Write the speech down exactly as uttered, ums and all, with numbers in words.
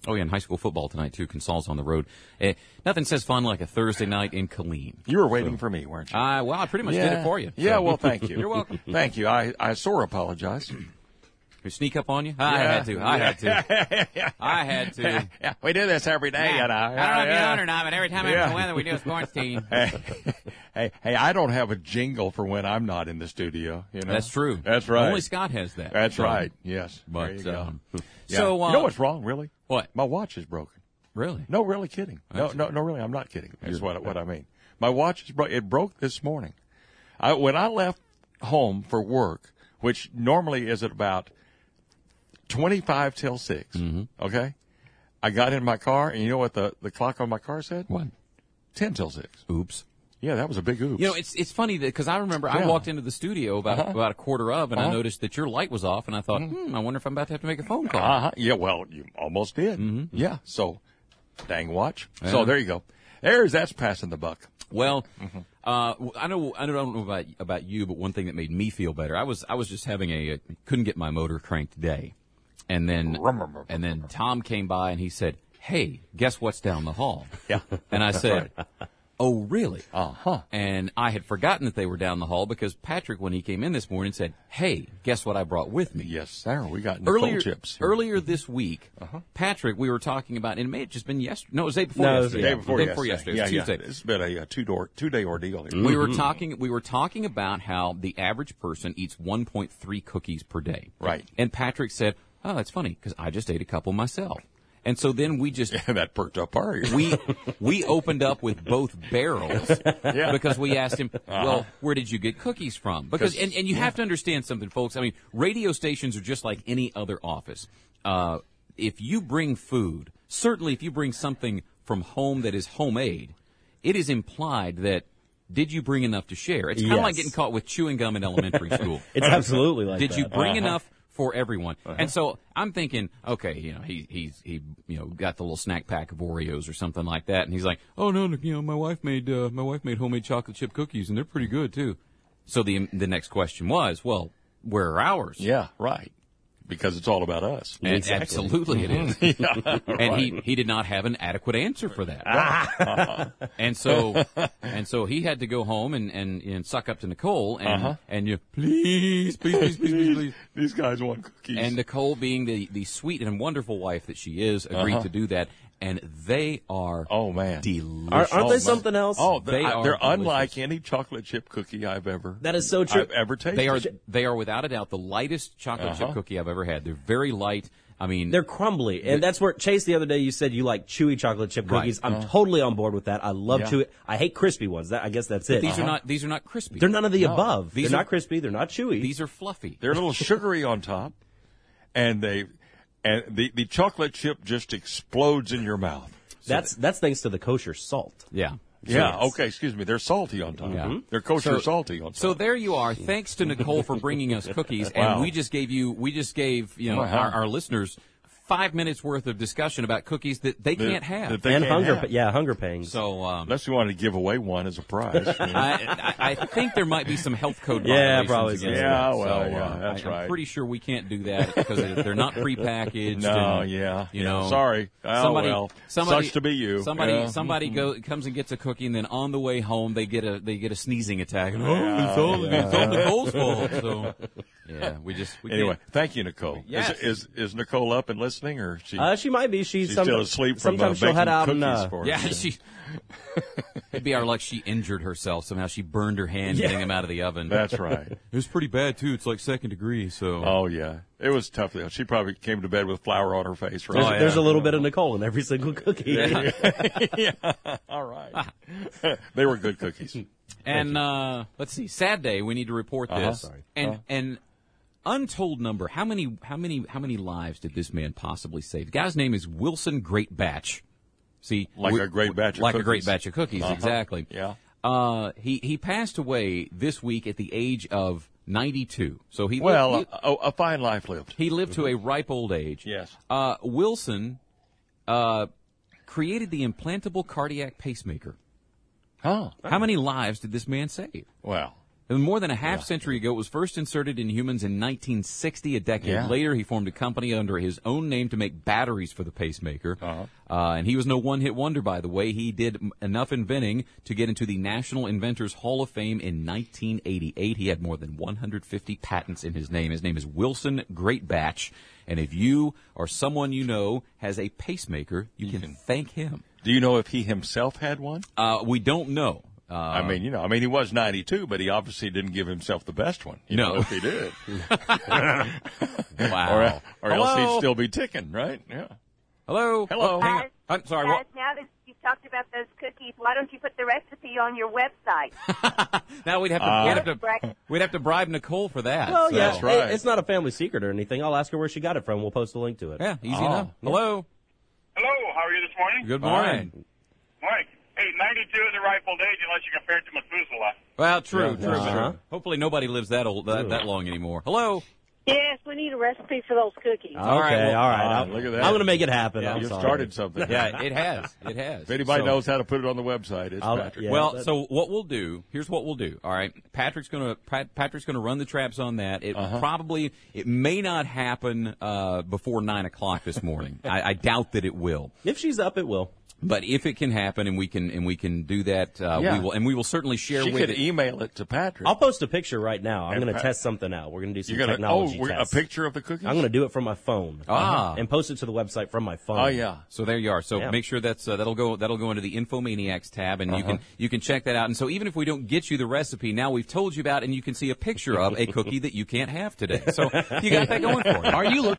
Oh, yeah, and high school football tonight, too. Consol's on the road. Uh, nothing says fun like a Thursday night in Killeen. You were waiting so. for me, weren't you? Uh, well, I pretty much yeah. did it for you. Yeah, so. well, thank you. You're welcome. Thank you. I, I sore apologize. You sneak up on you? I yeah. had to. I had to. I had to. Yeah, we do this every day, yeah. you know. I don't know if you know it or not, but every time yeah. I have weather, we do a sports team. Hey, hey, hey, I don't have a jingle for when I'm not in the studio. You know, that's true. That's right. Only Scott has that. That's so. right. Yes. But there you go. Um, yeah. so uh, you know what's wrong? Really? What? My watch is broken. Really? No, really kidding. That's no, no, no, really. I'm not kidding. That's what what I mean. My watch is broke. It broke this morning. I, when I left home for work, which normally is at about twenty-five till six. Mm-hmm. Okay, I got in my car, and you know what the, the clock on my car said? What? Ten till six. Oops. Yeah, that was a big oops. You know, it's it's funny that because I remember yeah. I walked into the studio about uh-huh. about a quarter of, and uh-huh. I noticed that your light was off, and I thought, hmm, I wonder if I'm about to have to make a phone call. Uh-huh. Yeah, well, you almost did. Mm-hmm. Yeah, so dang watch. Yeah. So there you go. There's that's passing the buck. Well, mm-hmm. uh, I know I don't know about about you, but one thing that made me feel better, I was I was just having a, a couldn't get my motor cranked today, and then and then Tom came by and he said, "Hey, guess what's down the hall?" Yeah, and I said, right. "Oh, really?" Uh huh. And I had forgotten that they were down the hall because Patrick, when he came in this morning, said, "Hey, guess what I brought with me?" Yes, sir. We got Nicole earlier chips. Here. earlier this week. Uh-huh. Patrick, we were talking about, and it may have just been yesterday. No, it was the day before no, yesterday. it was the day before, the day yesterday. before yesterday. Yeah, It was Tuesday. yeah. It's been a, a two door two day ordeal here. We were talking. We were talking about how the average person eats one point three cookies per day. Right. And Patrick said, "Oh, that's funny because I just ate a couple myself." And so then we just yeah, that perked up our ears. we we opened up with both barrels yeah. because we asked him, uh-huh. "Well, where did you get cookies from?" Because and, and you yeah. have to understand something, folks. I mean, radio stations are just like any other office. Uh, if you bring food, certainly if you bring something from home that is homemade, it is implied that did you bring enough to share? It's kind of Yes. like getting caught with chewing gum in elementary school. It's absolutely like Did that. you bring Uh-huh. enough for everyone? Uh-huh. And so I'm thinking, okay, you know, he he's he you know got the little snack pack of Oreos or something like that, and he's like, oh no, no you know, my wife made uh, my wife made homemade chocolate chip cookies, and they're pretty good too. So the the next question was, well, where are ours? Yeah, right. Because it's all about us. And Exactly. absolutely it is. yeah, And right. he, he did not have an adequate answer for that. and so and so he had to go home and, and, and suck up to Nicole and Uh-huh. and you please, please, please, please, please, please. These guys want cookies. And Nicole, being the, the sweet and wonderful wife that she is, agreed Uh-huh. to do that. And they are oh man, delicious. Are- aren't Oh, they man. something else? Oh, they They are are they're delicious. unlike any chocolate chip cookie I've ever That is so true. I've ever tasted. They are they are without a doubt the lightest chocolate Uh-huh. chip cookie I've ever had. They're very light. I mean, They're crumbly, and that's where Chase the other day you said you like chewy chocolate chip Right. cookies. I'm totally on board with that. I love Yeah. chewy. I hate crispy ones. That I guess that's it. these are not these are not crispy. They're none of the No. above. These they're are- not crispy. They're not chewy. These are fluffy. They're a little sugary on top, and they and the the chocolate chip just explodes in your mouth. that's that's thanks to the kosher salt. Yeah. Yeah. Yes. Okay. Excuse me. They're salty on top. Yeah. They're kosher So- salty on top. So there you are. Thanks to Nicole for bringing us cookies, Wow. and we just gave you, we just gave you know Wow. our, our listeners five minutes worth of discussion about cookies that they That- can't have. that they and can't hunger, have. pa- yeah, hunger pangs. so um, Unless you wanted to give away one as a prize. you know. I, I, I think there might be some health code Yeah, violations probably against so. that. Yeah, well, so, yeah, uh, that's I, I'm right. pretty sure we can't do that because they're not prepackaged. No, and, yeah, you yeah. know. Sorry. Oh, somebody, well, somebody, sucks to be you. Somebody, Yeah. somebody go comes and gets a cookie, and then on the way home they get a they get a sneezing attack. And, Yeah, oh, it's all, yeah. it's all Nicole's fault. So yeah, we just we Anyway, can't- thank you, Nicole. Yes. Is, is is Nicole up and listening, or she? Uh, she might be. She's, She's some- still asleep from, Sometimes uh, she'll head baking out and cookies uh, for us. Yeah, she. It'd be our luck. She injured herself somehow. She burned her hand Yeah. getting them out of the oven. That's right. It was pretty bad too. It's like second degree. So Oh yeah, it was tough. Though. She probably came to bed with flour on her face. Right? there's, Oh, yeah. there's a little bit of Nicole in every single cookie. yeah. All right. They were good cookies. and uh, let's see. Sad day. We need to report Uh-huh. this. Sorry. And Uh-huh. an untold number. How many? How many? How many lives did this man possibly save? The guy's name is Wilson Great Batch. See, Like we- a great batch of like a great cookies. batch of cookies. Uh-huh. Exactly. Yeah. Uh, he he passed away this week at the age of ninety-two. So he Well, lived, a, a fine life lived. he, he lived to a ripe old age. Yes. Uh, Wilson uh, created the implantable cardiac pacemaker. Huh. How many lives did this man save? Well, More than a half century ago, it was first inserted in humans in nineteen sixty. A decade Yeah. later, he formed a company under his own name to make batteries for the pacemaker. Uh-huh. Uh, and he was no one-hit wonder, by the way. He did m- enough inventing to get into the National Inventors Hall of Fame in nineteen eighty-eight. He had more than one hundred fifty patents in his name. His name is Wilson Greatbatch. And if you or someone you know has a pacemaker, you, You can, can- thank him. Do you know if he himself had one? Uh, we don't know. Uh, I mean, you know, I mean, he was ninety-two, but he obviously didn't give himself the best one. You No. know, if he did. wow. Or, or else Hello? he'd still be ticking, right? Yeah. Hello? Hello. Oh, hang on. Guys, I'm sorry. Guys, What? now that you've talked about those cookies, why don't you put the recipe on your website? Now we'd have to, Uh, we'd have to Right. we'd have to bribe Nicole for that. Well, So- yeah, That's right. it- it's not a family secret or anything. I'll ask her where she got it from. We'll post a link to it. Yeah, easy Oh. enough. Hello. Hello, how are you this morning? Good Fine. morning. Morning. Hey, ninety-two is a ripe old age unless you compare it to Methuselah. Well, true, Yeah, true, uh-huh. true. Hopefully nobody lives that old that, that long anymore. Hello. Yes, we need a recipe for those cookies. Okay, All right, well, all right. ah, I'm, look at that. I'm going to make it happen. Yeah, I'm You've sorry. started something. Yeah, it has. It has. If anybody So- knows how to put it on the website, it's I'll- Patrick. yeah. Well, that- so what we'll do, here's what we'll do. All right, Patrick's gonna Pat, Patrick's gonna run the traps on that. It Uh-huh. probably it may not happen uh, before nine o'clock this morning. I, I doubt that it will. If she's up, it will. But if it can happen, and we can and we can do that, uh, Yeah. we will, and we will certainly share She with could it. email it to Patrick. I'll post a picture right now. I'm And going to Pat- test something out. We're going to do some You're gonna technology oh, we're- a tests. picture of the cookies. I'm going to do it from my phone. Ah. And post it to the website from my phone. Oh yeah. So there you are. So Yeah. make sure that's uh, that'll go that'll go into the Infomaniacs tab, and you Uh-huh. can you can check that out. And so even if we don't get you the recipe, now we've told you about, it, and you can see a picture of a cookie that you can't have today. So you got that going for you. Are you looking